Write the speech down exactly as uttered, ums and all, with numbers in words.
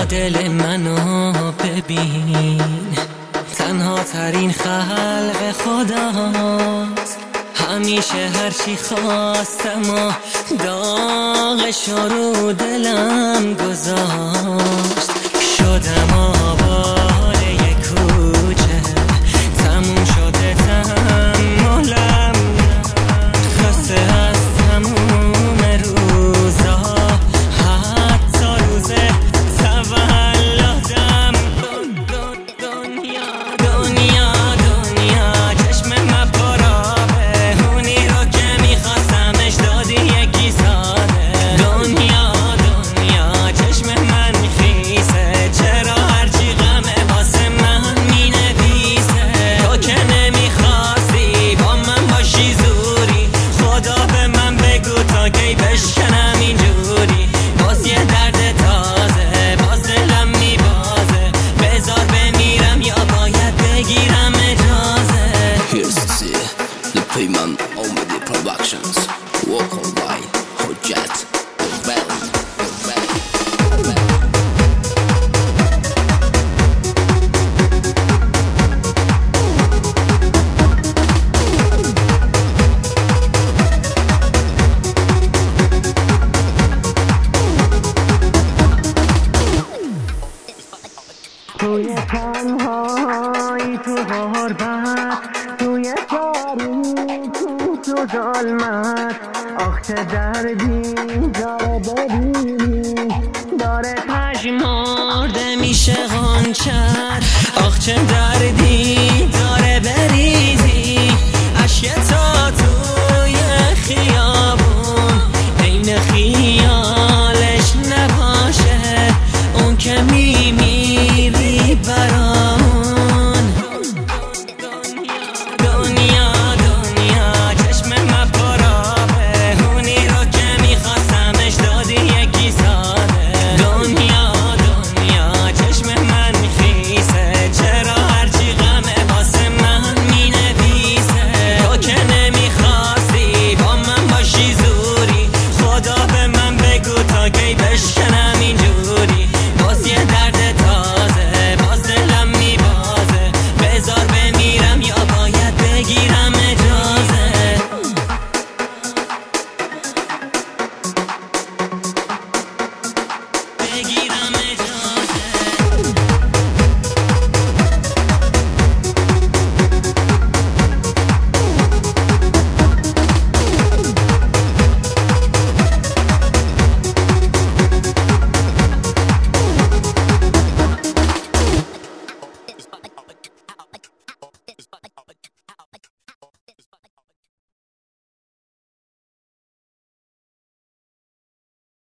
بیا دل منو ببین، تنها ترین خلق خداست. همیشه هرچی خواستم و داغش رو دلم گذاشت. شدم آواره یک کوچه، تموم شده تحملم، خسته از تموم روزا، حتی روز تولدم. دنیا دنیا دنیا چشم مپرابه، اونی رو که میخواستمش دادی یکی ساده. دنیا دنیا چشم من خیسه، چرا هرچی غمه واسه من مینویسه. تو که نمیخواستی با من باشی زوری، خدا به من بگو تا کی بشکنم اینجوری. باز یه درد تازه، باز دلم میبازه، بذار بمیرم یا باید بگیرم اجازه. Here's to see the Payman Omedi Productions. Walk all right, hot jet, well, well, well. توی تنهایی تو غربت، توی تاریکی تو ظلمت، آخ چه دردی داره ببینی، داره پژمرده میشه غنچت. آخ چه دردی